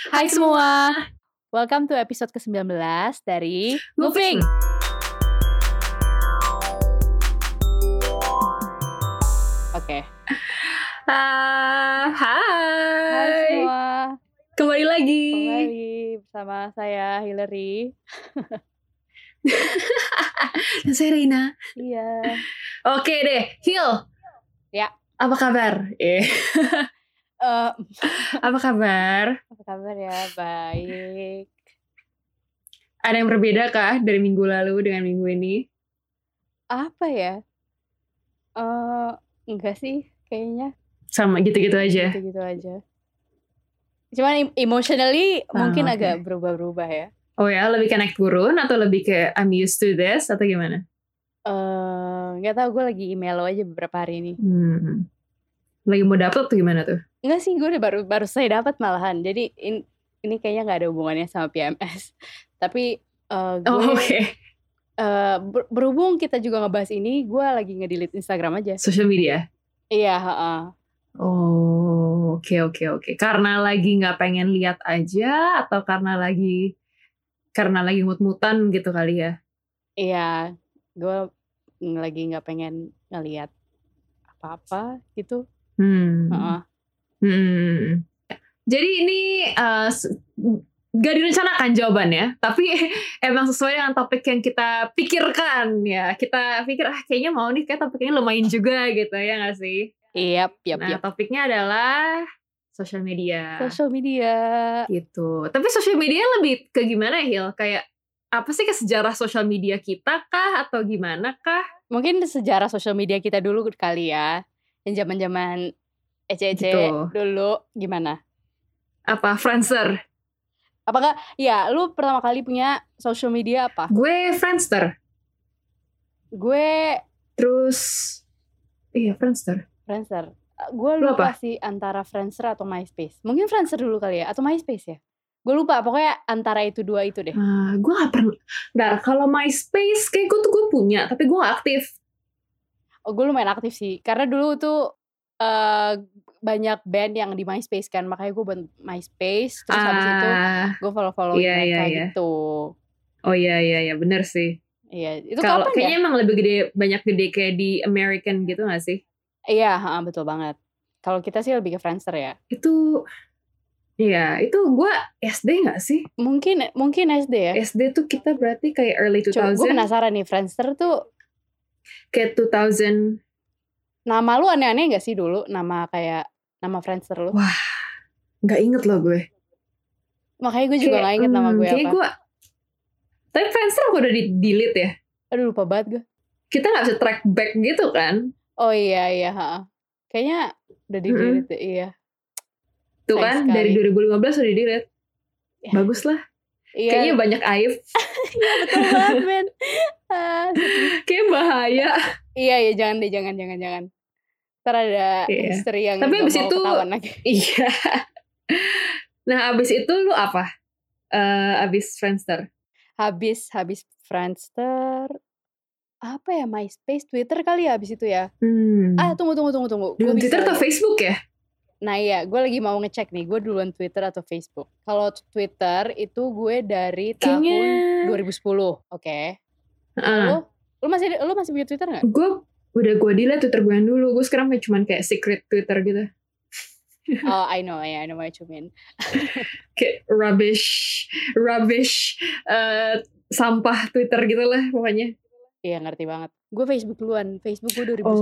Hai semua, welcome to episode ke-19 dari Moving. Oke. Hai semua. Kembali lagi bersama saya Hillary. Dan saya Reina. Iya. Oke deh, Hil. Ya. Apa kabar? Apa kabar? Apa kabar ya? Baik. Ada yang berbeda kah dari minggu lalu dengan minggu ini? Apa ya? Enggak sih, kayaknya. Sama gitu-gitu aja. Gitu-gitu aja. Cuman emotionally mungkin agak berubah-berubah ya. Oh ya, lebih ke naik turun atau lebih ke I'm used to this atau gimana? Nggak tahu, gue lagi email lo aja beberapa hari ini. Lagi mau dapet tuh gimana tuh? Enggak sih, gue udah baru saya dapat malahan. Jadi ini kayaknya nggak ada hubungannya sama PMS. Tapi gue berhubung kita juga ngebahas ini, gue lagi nge-delete Instagram aja. Social media? Iya. Oh, oke. Karena lagi nggak pengen lihat aja atau karena lagi mut-mutan gitu kali ya? Iya, gue lagi nggak pengen ngelihat apa-apa gitu. Jadi ini gak direncanakan jawabannya, tapi emang sesuai dengan topik yang kita pikirkan ya. Kita pikir kayaknya mau nih, kayak topiknya lumayan juga gitu ya gak sih? Yap. Topiknya adalah social media. Social media gitu. Tapi social media lebih ke gimana ya, Hil? Kayak apa sih ke sejarah social media kita kah atau gimana kah? Mungkin sejarah social media kita dulu kali ya. Yang zaman-zaman ece-ece gitu. Dulu gimana? Apa? Friendster? Apa enggak? Ya, lu pertama kali punya social media apa? Gue Friendster. Gue terus Friendster. Gue lupa sih antara Friendster atau MySpace. Mungkin Friendster dulu kali ya, atau MySpace ya? Gue lupa, pokoknya antara itu dua itu deh. Gue gak pernah. Kalau MySpace kayak gue punya, tapi gue gak aktif. Gue lumayan aktif sih, karena dulu tuh banyak band yang di MySpace kan, makanya gue buat MySpace. Terus habis itu gue follow-followin mereka gitu. Oh iya, bener sih. Iya, itu kapan ya? Kayaknya emang lebih banyak gede kayak di American gitu gak sih? Iya, betul banget. Kalau kita sih lebih ke Friendster ya. Itu gue SD gak sih? Mungkin SD ya. SD tuh kita berarti kayak early 2000. Gue penasaran nih, Friendster tuh kayak 2000. Nama lu aneh-aneh gak sih dulu? Nama Friendster lu? Wah, gak inget loh gue. Makanya gue juga gak inget nama gue apa. Tapi Friendster gue udah di-delete ya. Aduh, lupa banget gue. Kita gak bisa track back gitu kan? Oh iya. Kayaknya udah di-delete iya. Tuh kan, dari 2015 udah di-delete. Ya. Bagus lah. Iya. Kayaknya banyak aib. Iya, betul banget, men. Kayak bahaya. Iya, jangan. Ntar ada istri yang tapi abis itu ketahuan lagi. Iya. Nah, abis itu lu apa? Abis Friendster? Habis Friendster, apa ya, MySpace, Twitter kali ya abis itu ya. Tunggu. Dulu Twitter atau Facebook ya? Nah iya, gue lagi mau ngecek nih, gue duluan Twitter atau Facebook. Kalau Twitter itu gue dari tahun 2010, oke. Lu masih punya Twitter nggak? Gue delete Twitter gue yang dulu. Gue sekarang kayak secret Twitter gitu. Oh, I know what you mean. Kayak rubbish, sampah Twitter gitu lah pokoknya. Iya, ngerti banget. Gue Facebook duluan. Facebook gue 2009.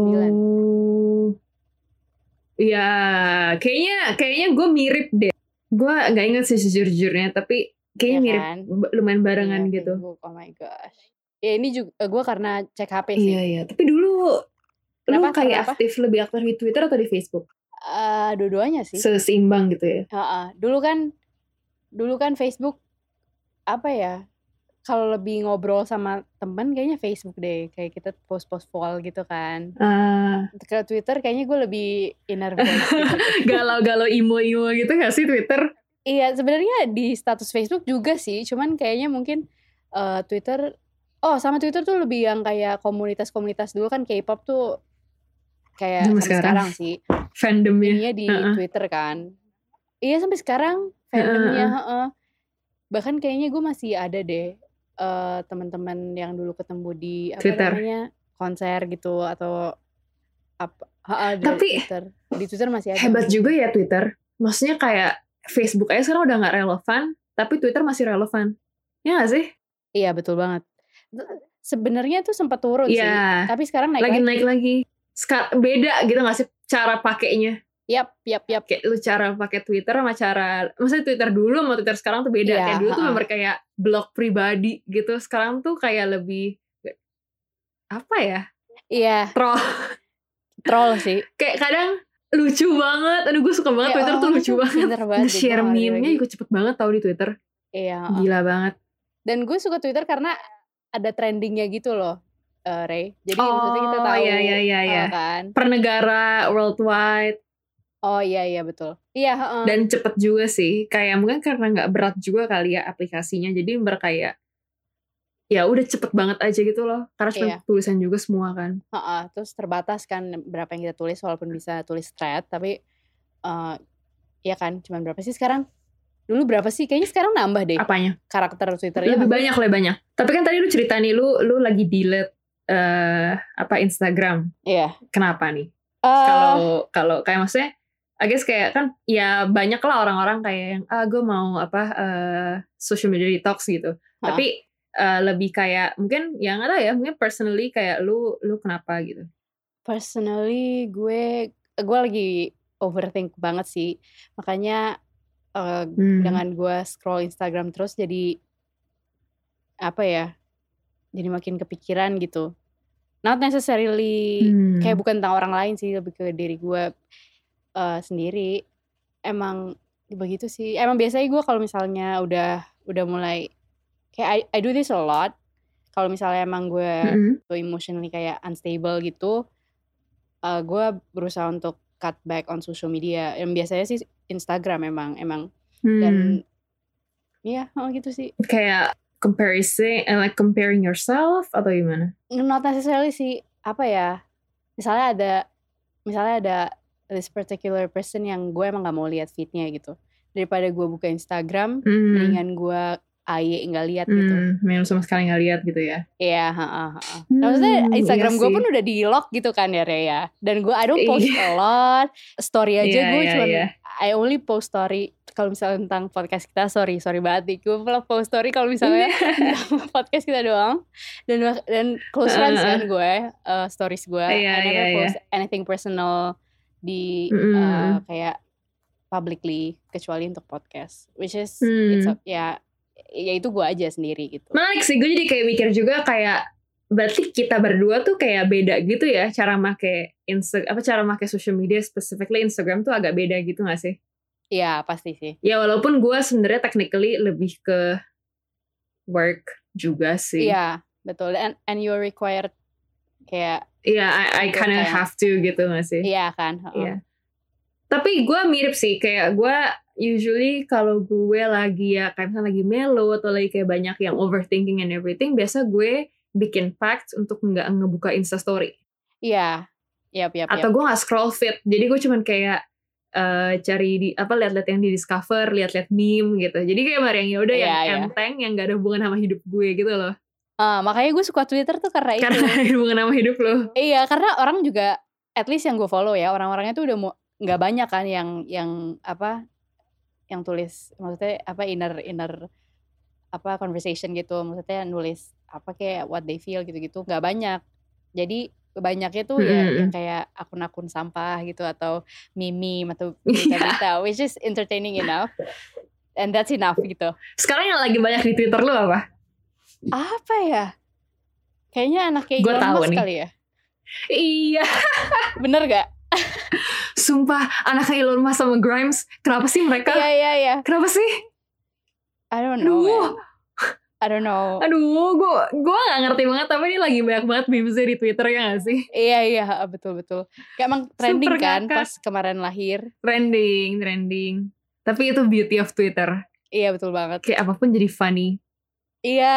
Iya, kayaknya gue mirip deh. Gue nggak ingat sih sejujurnya, tapi kayaknya mirip kan? Lumayan barengan gitu. Facebook. Oh my gosh. Ya ini juga gue karena cek HP sih. Iya. Tapi dulu lu kayak lebih aktif di Twitter atau di Facebook? Dua-duanya sih. Seimbang gitu ya. Dulu kan Facebook apa ya? Kalau lebih ngobrol sama temen kayaknya Facebook deh. Kayak kita post wall gitu kan. Kalau Twitter kayaknya gue lebih inner voice gitu. Galau-galau imo gitu gak sih Twitter? Iya, sebenarnya di status Facebook juga sih. Cuman kayaknya mungkin Twitter. Sama Twitter tuh lebih yang kayak komunitas dulu kan, K-pop tuh kayak sampai sekarang sih. Fandomnya di Twitter kan. Iya, sampai sekarang fandomnya. Bahkan kayaknya gue masih ada deh teman-teman yang dulu ketemu di apa Twitter. namanya konser gitu atau apa. Tapi di Twitter masih ada. Hebat juga ya Twitter. Maksudnya kayak Facebook aja sekarang udah nggak relevan, tapi Twitter masih relevan. Ya nggak sih? Iya betul banget. Sebenarnya tuh sempat turun sih, tapi sekarang naik lagi. Beda gitu nggak sih cara pakainya? Yap. Kayak lu cara pakai Twitter sama cara, maksudnya Twitter dulu sama Twitter sekarang tuh beda. Kayak dulu tuh memang kayak blog pribadi gitu. Sekarang tuh kayak lebih apa ya? Iya. Troll sih. Kayak kadang lucu banget. Aduh gue suka banget Twitter tuh lucu banget. Nge-share meme-nya juga cepet banget tau di Twitter. Iya. Gila banget. Dan gue suka Twitter karena ada trendingnya gitu loh, Ray. Jadi maksudnya kita tahu kan. Per negara, worldwide. Oh iya betul. Iya. Dan cepet juga sih. Kayak mungkin karena nggak berat juga kali ya aplikasinya. Jadi kayak ya udah cepet banget aja gitu loh. Karena cuma tulisan juga semua kan. Terus terbatas kan berapa yang kita tulis, walaupun bisa tulis thread, tapi ya kan cuma berapa sih sekarang? Dulu berapa sih? Kayaknya sekarang nambah deh. Apanya? Karakter Twitternya. Lebih banyak. Tapi kan tadi lu cerita nih lu lagi delete Instagram. Iya. Kenapa nih? Kalau kayak maksudnya I guess kayak kan ya banyak lah orang-orang kayak yang gue mau social media detox gitu. Tapi lebih kayak mungkin yang ada ya, mungkin personally kayak lu kenapa gitu? Personally gue lagi overthink banget sih. Makanya dengan gue scroll Instagram terus jadi apa ya? Jadi makin kepikiran gitu. Not necessarily kayak bukan tentang orang lain sih, lebih ke diri gue sendiri. Emang begitu sih. Emang biasanya gue kalau misalnya udah mulai kayak I do this a lot. Kalau misalnya emang gue emotionally kayak unstable gitu, gue berusaha untuk cut back on social media. Yang biasanya sih Instagram emang dan ya gitu sih. Kayak comparison and like comparing yourself atau gimana? Not necessarily sih, apa ya? Misalnya ada this particular person yang gue emang gak mau lihat feednya gitu. Daripada gue buka Instagram, mendingan gue nggak lihat gitu. Memang sama sekali nggak lihat gitu ya. Iya, maksudnya Instagram gue pun udah di lock gitu kan ya Raya. Dan gue I don't post a lot. Story aja gue cuma I only post story kalau misalnya tentang podcast kita. Sorry banget nih. Gue malah post story kalau misalnya tentang podcast kita doang. Dan close friends kan gue, stories gue. I never post anything personal di kayak publicly kecuali untuk podcast. Which is ya itu gue aja sendiri gitu. Menarik sih, gue jadi kayak mikir juga kayak berarti kita berdua tuh kayak beda gitu ya cara make social media, specifically Instagram tuh agak beda gitu gak sih? Iya pasti sih. Ya walaupun gue sebenarnya technically lebih ke work juga sih. Iya betul, and you're required kayak I kind of have to gitu gak sih? Iya kan. Iya. Tapi gue mirip sih, kayak gue usually kalau gue lagi ya kayak misalnya lagi mellow atau lagi kayak banyak yang overthinking and everything, biasa gue bikin pact untuk nggak ngebuka Instastory. Iya. Atau gue nggak scroll feed, jadi gue cuman kayak cari lihat-lihat yang di discover, lihat-lihat meme gitu. Jadi kayak yang udah yang enteng, yang nggak ada hubungan sama hidup gue gitu loh. Makanya gue suka Twitter tuh karena itu. Karena ada hubungan sama hidup lo. Iya, karena orang juga, at least yang gue follow ya, orang-orangnya tuh udah nggak banyak kan yang tulis, maksudnya inner conversation gitu, maksudnya nulis kayak what they feel gitu-gitu, nggak banyak. Jadi banyaknya tuh ya yang kayak akun-akun sampah gitu atau meme atau berita-berita, which is entertaining enough and that's enough gitu. Sekarang yang lagi banyak di Twitter lu apa? Apa ya? Kayaknya anaknya Elon Musk kali ya. Iya. Bener gak? Sumpah, anaknya Elon Musk sama Grimes, kenapa sih mereka? Iya. Kenapa sih? I don't know. Aduh, gue gak ngerti banget, tapi ini lagi banyak banget memesnya di Twitter ya gak sih? Iya, betul. Kayak emang trending kan pas kemarin lahir. Trending. Tapi itu beauty of Twitter. Iya, betul banget. Kayak apapun jadi funny. Iya,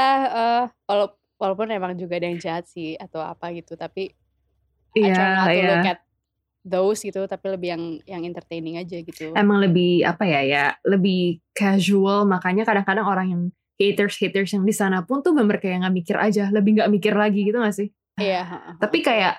walaupun emang juga ada yang jahat sih atau apa gitu, tapi I try not to look at those gitu, tapi lebih yang entertaining aja gitu. Emang lebih apa ya lebih casual, makanya kadang-kadang orang yang haters yang di sana pun tuh bener kayak nggak mikir aja, lebih nggak mikir lagi gitu nggak sih? Iya. Tapi kayak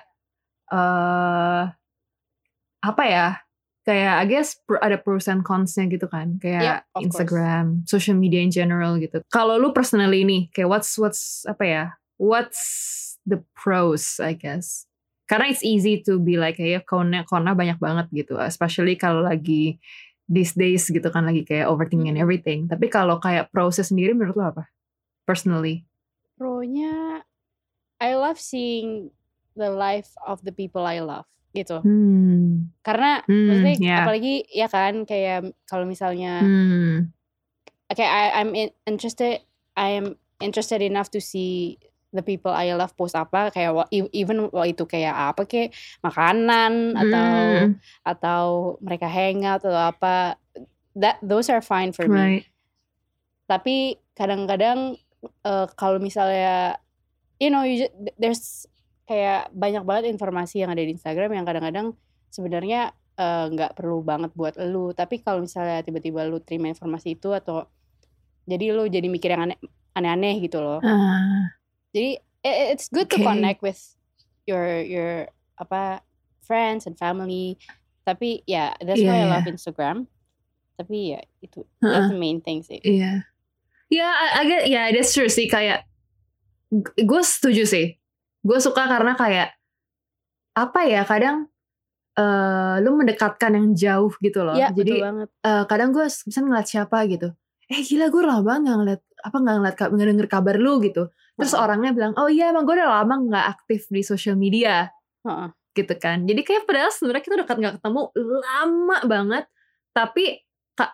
apa ya? Kayak I guess ada pros and cons-nya gitu kan, kayak Yep, of Instagram, social media in general gitu. Kalau lu personally nih, kayak what's apa ya? What's the pros, I guess? Karena it's easy to be like kayak kona banyak banget gitu, especially kalau lagi these days gitu kan, lagi kayak overthinking and everything. Tapi kalau kayak prosnya sendiri menurut lo apa? Personally? Pro-nya, I love seeing the life of the people I love gitu. Karena maksudnya apalagi ya kan, kayak kalau misalnya kayak I am interested enough to see the people I love post apa, kayak even itu kayak apa, kayak makanan atau mereka hangout atau apa, those are fine for me. Tapi kadang-kadang kalau misalnya there's kayak banyak banget informasi yang ada di Instagram yang kadang-kadang sebenarnya nggak perlu banget buat lu, tapi kalau misalnya tiba-tiba lu terima informasi itu, atau jadi lu jadi mikir yang aneh-aneh gitu loh. Jadi it's good to connect with your friends and family. Tapi ya that's why I love Instagram. Tapi ya itu that's the main thing sih. Iya. Ya, that's true sih, kayak gue setuju sih. Gue suka karena kayak apa ya, kadang lu mendekatkan yang jauh gitu loh. Ya, jadi betul banget. Kadang gue bisa ngeliat siapa gitu, gila gue lama banget nggak denger kabar lu gitu. Terus orangnya bilang, oh iya emang gue udah lama nggak aktif di social media, gitu kan. Jadi kayak padahal sebenarnya kita udah nggak ketemu lama banget, tapi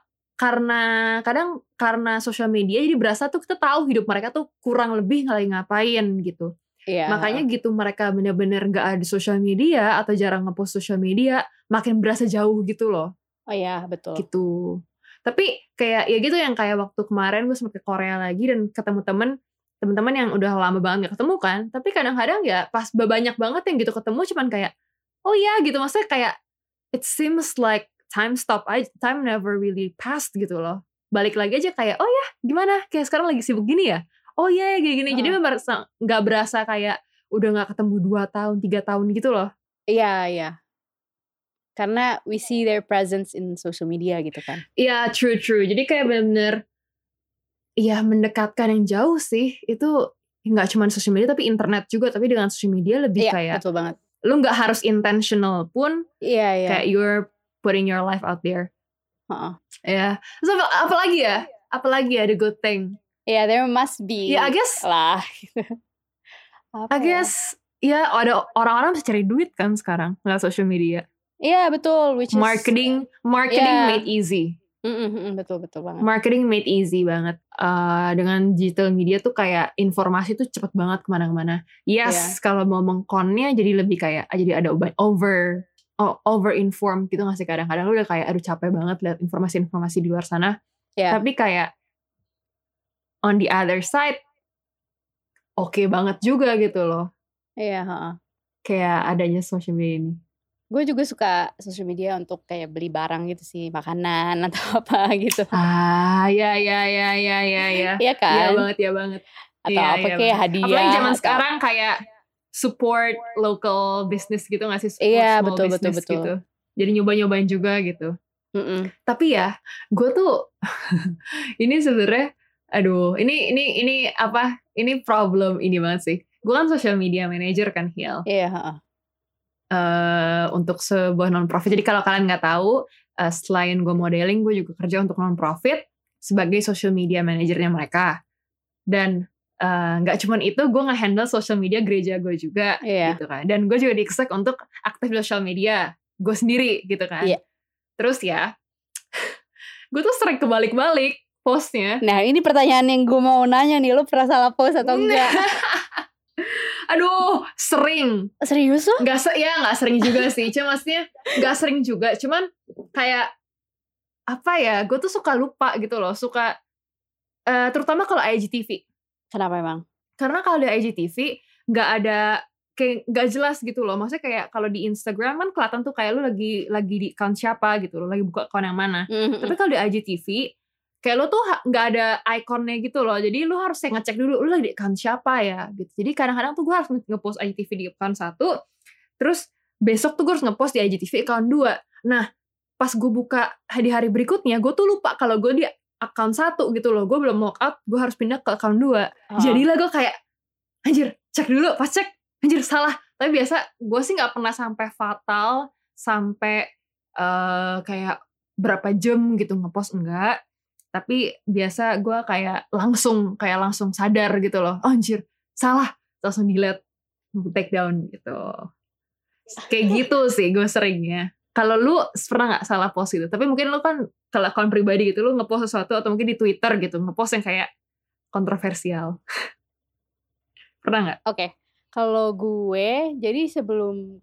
karena social media jadi berasa tuh kita tahu hidup mereka tuh kurang lebih lagi ngapain gitu. Makanya gitu mereka bener-bener gak ada social media atau jarang ngepost social media, makin berasa jauh gitu loh. Oh iya, betul. Gitu. Tapi kayak ya gitu, yang kayak waktu kemarin gue sempet ke Korea lagi dan ketemu temen-temen yang udah lama banget gak ketemu kan. Tapi kadang-kadang ya pas banyak banget yang gitu ketemu, cuman kayak oh iya gitu, maksudnya kayak it seems like time never really passed gitu loh. Balik lagi aja kayak oh ya gimana, kayak sekarang lagi sibuk gini ya, oh iya gini-gini. Jadi gak berasa kayak udah gak ketemu 2 tahun 3 tahun gitu loh. Iya. Karena we see their presence in social media gitu kan. Iya, true. Jadi kayak bener-bener ya mendekatkan yang jauh sih. Itu gak cuma social media tapi internet juga. Tapi dengan social media lebih kayak betul banget. Lu gak harus intentional pun. Iya. Kayak you're putting your life out there. Ya. So apalagi ya the good thing. Yeah, there must be. I guess lah. I guess ya ada orang-orang bisa cari duit kan sekarang lewat social media. Iya, betul. Which is marketing made easy. Betul banget. Marketing made easy banget. Dengan digital media tuh kayak informasi tuh cepet banget kemana-mana. Yes, kalau mau mengkonnya jadi lebih kayak jadi ada over inform gitu gak sih, kadang-kadang lu udah kayak aduh capek banget lihat informasi-informasi di luar sana. Tapi kayak on the other side oke banget juga gitu loh. Iya. Kayak adanya social media ini. Gue juga suka social media untuk kayak beli barang gitu sih, makanan atau apa gitu. Iya. Iya kan? Iya banget. Atau apa kayak hadiah. Apalagi zaman sekarang kayak support local business gitu gak sih? Iya, betul. Gitu. Jadi nyobain juga gitu. Tapi ya, gue tuh ini sebenarnya, aduh, ini apa? Ini problem ini banget sih. Gue kan social media manager kan, Hiel. Iya. Untuk sebuah non-profit. Jadi kalau kalian nggak tahu, selain gue modeling, gue juga kerja untuk non-profit sebagai social media manajernya mereka. Dan nggak cuman itu, gue nge-handle social media gereja gue juga, gitu kan. Dan gue juga di-expect untuk aktif di social media gue sendiri, gitu kan. Terus ya, gue tuh sering kebalik-balik postnya. Nah ini pertanyaan yang gue mau nanya nih, lo pernah salah post atau enggak? Aduh, sering. Serius lo? Gak sering juga sih. Cuma maksudnya gak sering juga. Cuman kayak apa ya, gue tuh suka lupa gitu loh. Suka terutama kalau IGTV. Kenapa emang? Karena kalau di IGTV gak ada kayak gak jelas gitu loh. Maksudnya kayak kalau di Instagram kan kelihatan tuh kayak lu lagi di account siapa gitu loh, lagi buka account yang mana. Tapi kalau di IGTV kayak lu tuh gak ada ikonnya gitu loh. Jadi lu harus ngecek dulu lu lagi di account siapa ya gitu. Jadi kadang-kadang tuh gue harus ngepost IGTV di account 1, terus besok tuh gue harus ngepost di IGTV account 2. Nah pas gue buka di hari berikutnya, gue tuh lupa kalau gue di account 1 gitu loh. Gue belum log out, gue harus pindah ke account 2. Jadilah gue kayak anjir, cek dulu, pas cek anjir salah. Tapi biasa gue sih gak pernah sampai fatal, sampai kayak berapa jam gitu ngepost, enggak. Tapi biasa gue kayak langsung sadar gitu loh, oh, anjir salah, langsung delete, take down gitu. Kayak gitu sih gue seringnya. Kalau lu pernah gak salah post gitu? Tapi mungkin lu kan kalau akun pribadi gitu, lu ngepost sesuatu atau mungkin di Twitter gitu, ngepost yang kayak kontroversial. Pernah gak? Oke. Kalau gue, jadi sebelum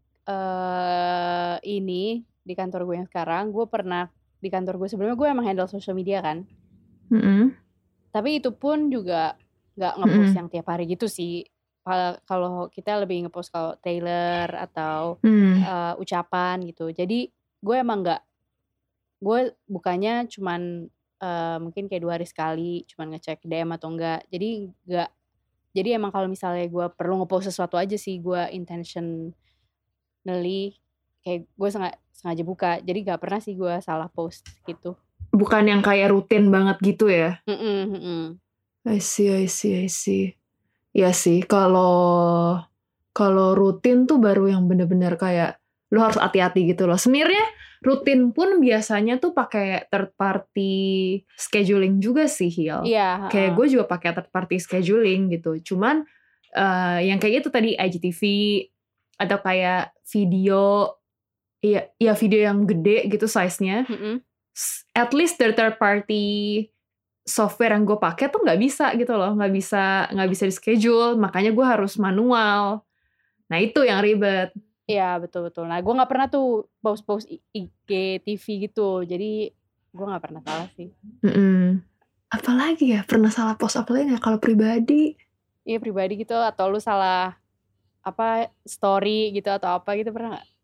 ini di kantor gue yang sekarang, gue pernah di kantor gue sebelumnya gue emang handle social media kan. Tapi itu pun juga gak ngepost yang tiap hari gitu sih. Kalau kita lebih ngepost kalau trailer atau ucapan gitu. Jadi gue emang gue bukanya cuman mungkin kayak 2 hari sekali, cuman ngecek DM atau enggak. Jadi emang kalau misalnya gue perlu ngepost sesuatu aja sih, gue intentionally kayak gue sengaja buka. Jadi gak pernah sih gue salah post gitu. Bukan yang kayak rutin banget gitu ya? I see. Ya sih, kalau rutin tuh baru yang bener-bener kayak lu harus hati-hati gitu loh. Sebenarnya rutin pun biasanya tuh pakai third party scheduling juga sih, Hil. Iya. Kayak gue juga pakai third party scheduling gitu. Cuman yang kayak gitu tadi IGTV atau kayak video, ya video yang gede gitu size-nya. At least the third party software yang gue pakai tuh nggak bisa gitu loh, nggak bisa di schedule, makanya gue harus manual. Nah itu yang ribet. Iya betul. Nah gue nggak pernah tuh post IGTV gitu, jadi gue nggak pernah salah sih. Apalagi ya pernah salah post apalagi ya kalau pribadi? Iya pribadi gitu, atau lu salah apa story gitu atau apa gitu, pernah nggak?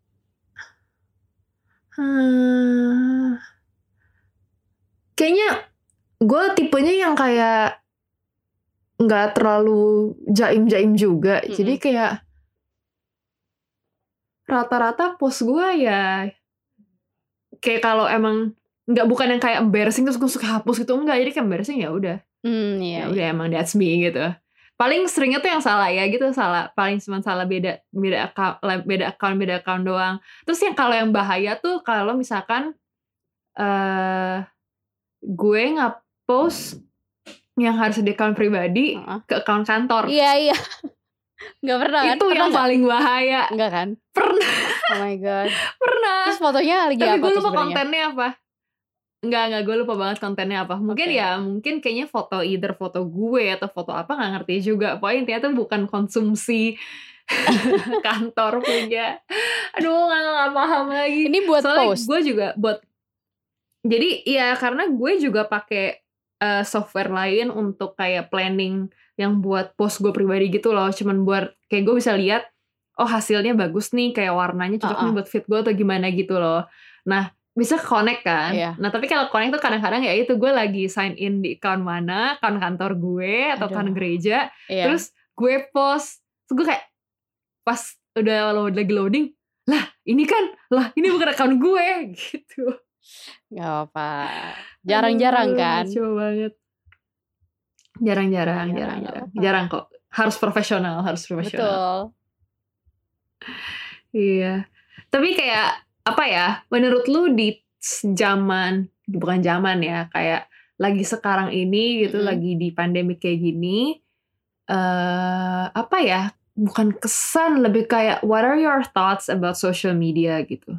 Kayaknya gue tipenya yang kayak nggak terlalu jaim juga. Jadi kayak rata-rata post gue ya kayak kalau emang bukan yang kayak embarrassing terus gue suka hapus gitu, enggak. Jadi kayak embarrassing ya udah. Ya udah emang that's me gitu. Paling seringnya tuh yang salah ya gitu, paling cuma salah beda account doang. Terus yang kalau yang bahaya tuh kalau misalkan gue nge-post yang harus di account pribadi ke account kantor. Iya. Gak pernah kan? Itu yang paling bahaya. Enggak kan? Pernah. Oh my god. Pernah. Terus fotonya lagi tapi apa? Tapi gue lupa kontennya apa. Enggak, gue lupa banget kontennya apa. Mungkin kayaknya either foto gue atau foto apa, gak ngerti juga. Pokoknya intinya tuh bukan konsumsi kantor punya. Aduh, gak paham lagi. Ini buat soalnya post? Gue juga buat. Jadi ya karena gue juga pakai software lain untuk kayak planning yang buat post gue pribadi gitu loh. Cuman buat kayak gue bisa lihat, oh hasilnya bagus nih, kayak warnanya cocok nih buat fit gue atau gimana gitu loh. Nah bisa connect kan. Nah tapi kalau connect tuh kadang-kadang ya itu gue lagi sign in di account mana, account kantor gue atau account gereja. Terus gue post, terus gue kayak pas udah lagi loading, ini bukan account gue gitu. Gak apa, jarang-jarang kan. Coba banget. Jarang kok. Harus profesional. Betul. Iya. Tapi kayak apa ya, menurut lu di bukan zaman ya, kayak lagi sekarang ini gitu, lagi di pandemi kayak gini, apa ya, bukan kesan, lebih kayak what are your thoughts about social media gitu?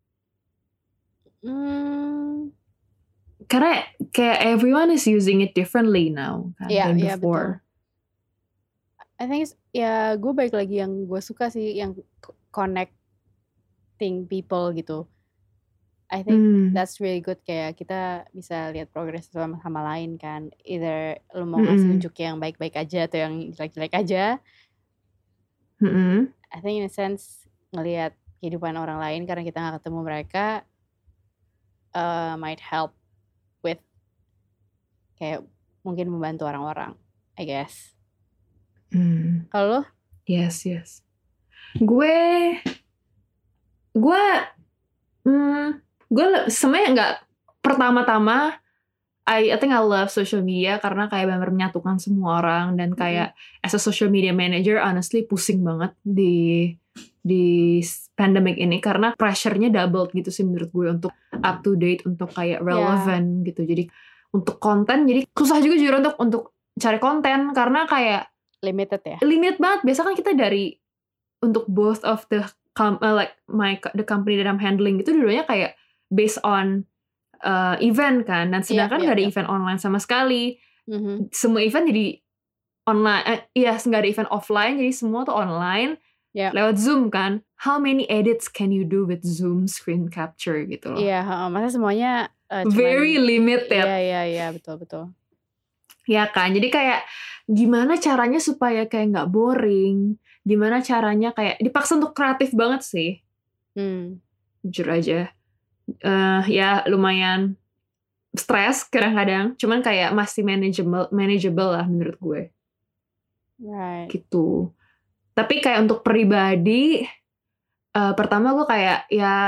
Karena kayak everyone is using it differently now kan, than before. Betul. I think ya gue balik lagi yang gue suka sih, yang connecting people gitu. I think that's really good, kayak kita bisa lihat progress sama lain kan. Either lu mau ngasih unjuk yang baik-baik aja atau yang jelek-jelek aja. I think in a sense ngelihat kehidupan orang lain karena kita nggak ketemu mereka might help with kayak mungkin membantu orang-orang, I guess. Kalau lo? Yes. Gue sebenarnya nggak, pertama-tama I think I love social media karena kayak benar menyatukan semua orang, dan kayak as a social media manager honestly pusing banget di pandemic ini karena pressure-nya doubled gitu sih menurut gue untuk up to date, untuk kayak relevant gitu. Jadi untuk konten jadi susah juga jujur untuk cari konten karena kayak limited ya. Limit banget. Biasa kan kita dari untuk both of the the company that I'm handling itu dulunya kayak based on event kan, dan sedangkan gak ada event online sama sekali. Semua event jadi online, gak ada event offline, jadi semua tuh online lewat Zoom kan. How many edits can you do with Zoom screen capture gitu loh? Masa semuanya very limited. Iya, betul. Ya kan, jadi kayak gimana caranya supaya kayak gak boring, gimana caranya kayak dipaksa untuk kreatif banget sih. Jujur aja. Ya lumayan stres kadang-kadang, cuman kayak masih manageable lah menurut gue. Right. Gitu. Tapi kayak untuk pribadi, pertama gue kayak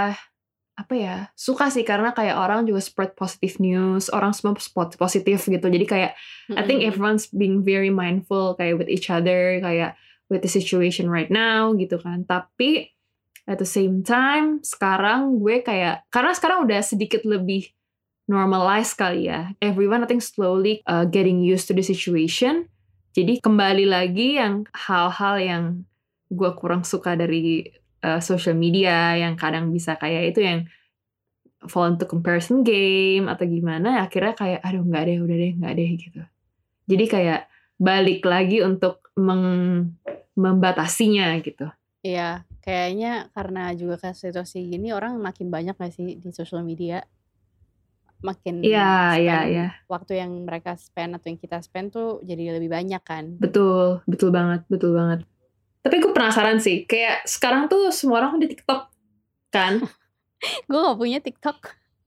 suka sih karena kayak orang juga spread positive news, orang semua positif gitu. Jadi kayak I think everyone's being very mindful kayak with each other, kayak with the situation right now gitu kan. Tapi at the same time, sekarang gue kayak, karena sekarang udah sedikit lebih normalized kali ya. Everyone I think slowly getting used to the situation. Jadi kembali lagi yang hal-hal yang gue kurang suka dari social media, yang kadang bisa kayak itu yang fall into comparison game atau gimana, akhirnya kayak aduh nggak deh gitu. Jadi kayak balik lagi untuk membatasinya gitu. Iya, kayaknya karena juga kan situasi gini orang makin banyak gak sih di social media, makin waktu yang mereka spend atau yang kita spend tuh jadi lebih banyak kan. Betul banget. Tapi gue penasaran sih, kayak sekarang tuh semua orang di TikTok kan. Gue gak punya TikTok.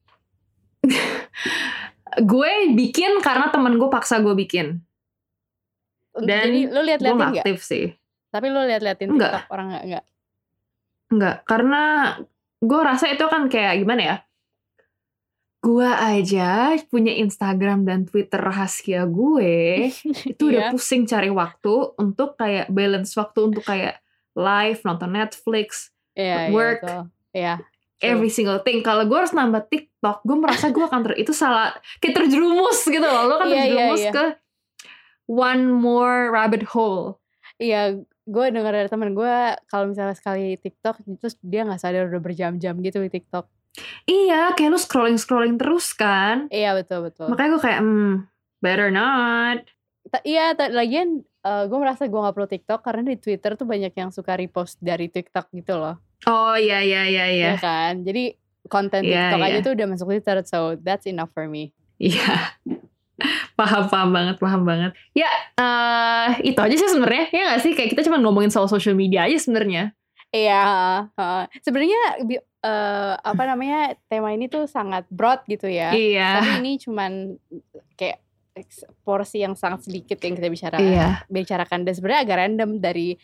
Gue bikin karena temen gue paksa gue bikin. Dan jadi lu liat-liatin gue aktif sih. Tapi lu liat-liatin TikTok orang enggak? Enggak, karena gue rasa itu kan kayak gimana ya, gue aja punya Instagram dan Twitter rahasia gue itu udah pusing cari waktu untuk kayak balance waktu untuk kayak live, nonton Netflix, work, every single thing. Kalau gue harus nambah TikTok, gue merasa gue akan itu salah, kayak terjerumus gitu loh. Lo kan terjerumus ke one more rabbit hole. Iya, gue dengar dari temen gue kalau misalnya sekali TikTok terus dia nggak sadar udah berjam-jam gitu di TikTok. Iya, kayak lu scrolling terus kan. Iya, betul. Makanya gue kayak better not. Iya, lagian gue merasa gue gak perlu TikTok karena di Twitter tuh banyak yang suka repost dari TikTok gitu loh. Oh iya. Iya kan, jadi konten TikTok aja tuh udah masuk Twitter, so that's enough for me. Iya. Paham banget. Ya, itu aja sih sebenarnya. Ya nggak sih, kayak kita cuma ngomongin soal social media aja sebenarnya. Iya, sebenarnya tema ini tuh sangat broad gitu ya. Iya. Tapi ini cuman kayak porsi yang sangat sedikit yang kita bicarakan, dan sebenarnya agak random dari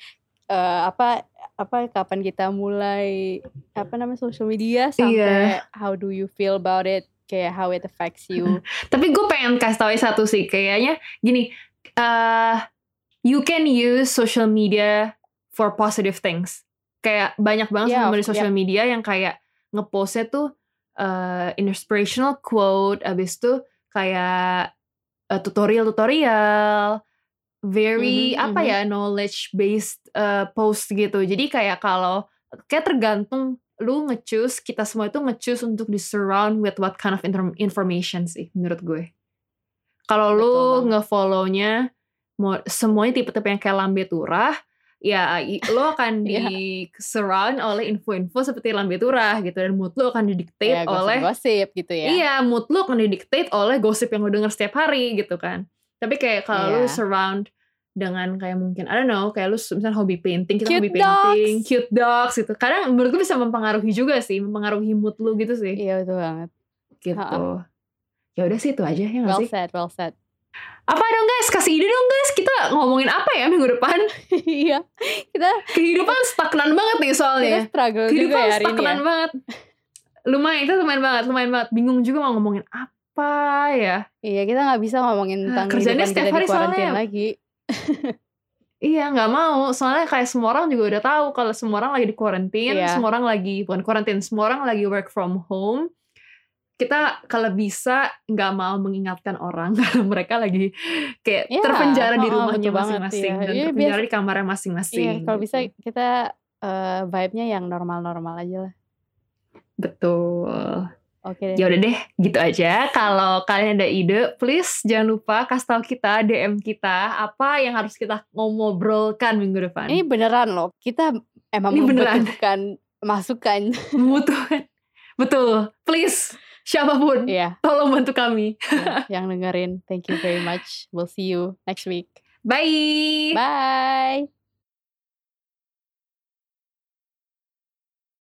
kapan kita mulai social media sampai how do you feel about it, kayak how it affects you. Tapi gue pengen kasih tau satu sih, kayaknya gini, you can use social media for positive things. Kayak banyak banget di social media yang kayak ngepostnya tuh inspirational quote, abis itu kayak tutorial very knowledge based post gitu. Jadi kayak kalau kayak tergantung lu nge-choose, kita semua itu nge-choose untuk di-surround with what kind of information sih menurut gue. Kalau lu nge-follow-nya semuanya tipe-tipe yang kayak lambe turah, ya lo akan di-surround oleh info-info seperti lambe turah gitu, dan mood lo akan didictate oleh gosip gitu ya. Iya, mood lo akan didictate oleh gosip yang lo denger setiap hari gitu kan. Tapi kayak kalau lo surround dengan kayak mungkin I don't know, kayak lu misalnya hobi painting, kita Cute hobi painting, dogs. cute dogs gitu. Kadang menurut gue bisa mempengaruhi juga sih, mempengaruhi mood lu gitu sih. Iya betul banget. Gitu. Ya udah sih itu aja ya nggak Well sih? said, well said. Apa dong guys? Kasih ide dong guys. Kita ngomongin apa ya minggu depan? Iya, kita Kehidupan stagnan banget nih soalnya. kita struggle Kehidupan juga ya hari ini ya. stagnan banget. Lumayan banget. Bingung juga mau ngomongin apa ya. Iya, kita nggak bisa ngomongin tentang kerjanya kehidupan setiap kita hari di kuarantin soalnya. lagi. Iya nggak mau. Soalnya kayak semua orang juga udah tahu kalau semua orang lagi di kuarantin, Iya. semua orang lagi bukan kuarantin, semua orang lagi work from home. Kita kalau bisa nggak mau mengingatkan orang kalau mereka lagi kayak Iya, terpenjara di betul rumahnya banget, masing-masing iya. dan Iya, terpenjara di kamarnya masing-masing. Iya, kalau bisa gitu. kita vibe-nya yang normal-normal aja lah. Betul. Oke deh. Ya udah deh, gitu aja. Kalau kalian ada ide, please jangan lupa kasih tahu kita, DM kita apa yang harus kita ngobrolkan minggu depan. Ini beneran loh, kita emang Ini beneran. membutuhkan masukan. Membutuhkan. Betul. Please, siapapun, Iya, tolong bantu kami. yang dengerin. Thank you very much. We'll see you next week. Bye. Bye.